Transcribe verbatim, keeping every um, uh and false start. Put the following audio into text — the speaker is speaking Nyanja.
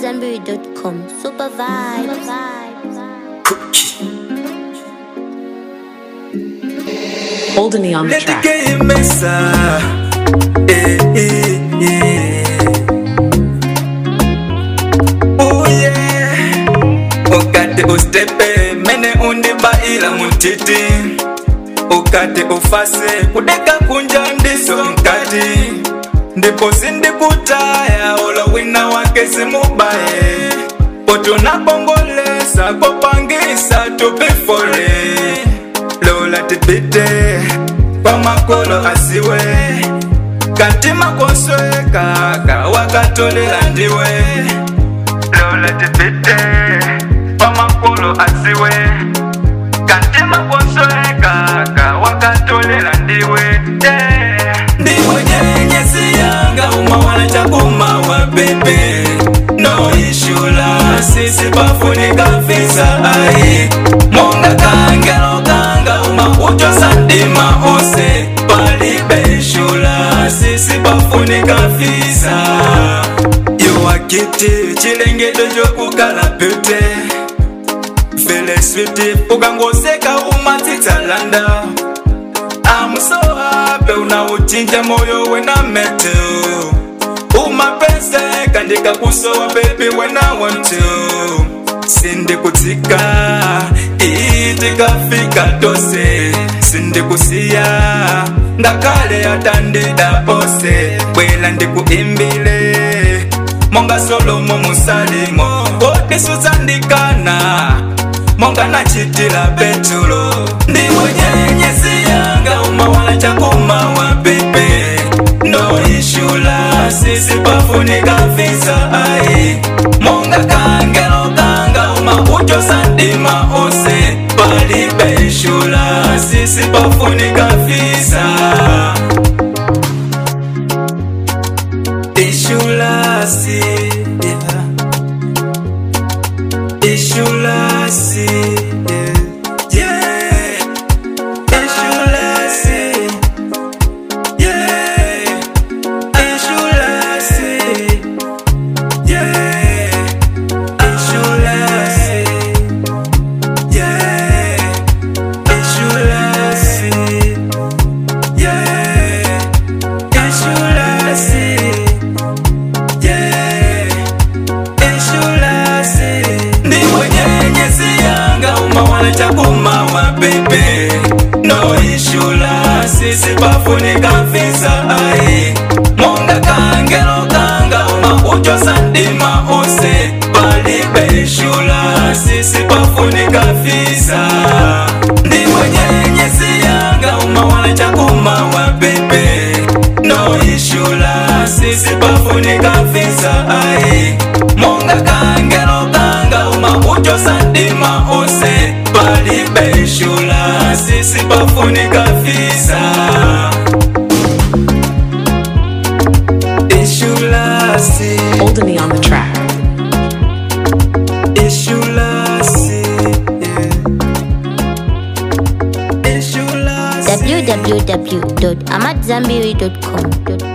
Zambiri dot com. Super vibes. Holding on the track. Eh, eh, eh. Oh yeah. Okate ustepe mene undibaila mutiti. Okate ufase kudeka kunja ndiso mkati. Ndipo sindikutaya ola wina wake simubaye. Potuna pongolesa kopangisa tupifole. Lola tipite kwa makolo asiwe. Katima koswe kaka wakatolela ndiwe. Lola tipite kwa makolo asiwe. Katima koswe kaka wakatolela ndiwe. Yeah. Ndiwe nyenyezi yanga umawala chakuma wa bebe. No ishula sisi pafunika visa ai. Monga kangelo kanga umakujo sandima ose. Palibe ishula sisi pafunika visa. Yo wakiti chilengedo jokukala pute. Fele switi ukangoseka umatita landa. I'm so happy unauchinja moyo wena metu. Umapense kandika kusowa baby when I want to. Sindi kutika itika fika dose. Sindi kusia ngakale atandida ose. Wela ndiku imbile monga solo momusalimo. Kote suzandikana monga na chitila betulo. Ndiwe nyenyezi yanga umawala chakuma wa bebe. No ishula sisi pafunika visa ai. Monga kangelo kanga umakujo sandima ose. Palibe ishula sisi pafunika visa. Ishula si yeah. Ishula si yeah. Yeah. Ishula si yeah. Ishula si yeah. Ishula si yeah. Ishula si yeah. Ishula si yeah. Ishula si. Ndiwe nyenyezi yanga umawala chakuma wa bebe. No ishula sisi pafunika visa ai. Monga kangelo kanga umakujo sandima ose. Palibe ishula sisi pafunika visa. Ndiwe nyenyezi yanga umawala chakuma wa bebe. No ishula sisi pafunika visa ai. Monga kangelo kanga umakujo sandima ose. Palibe ishula sisi pafunika visa. Ishula si Holding on the track. Ishula si yeah. Ishula si w w w dot amadzambiri dot com.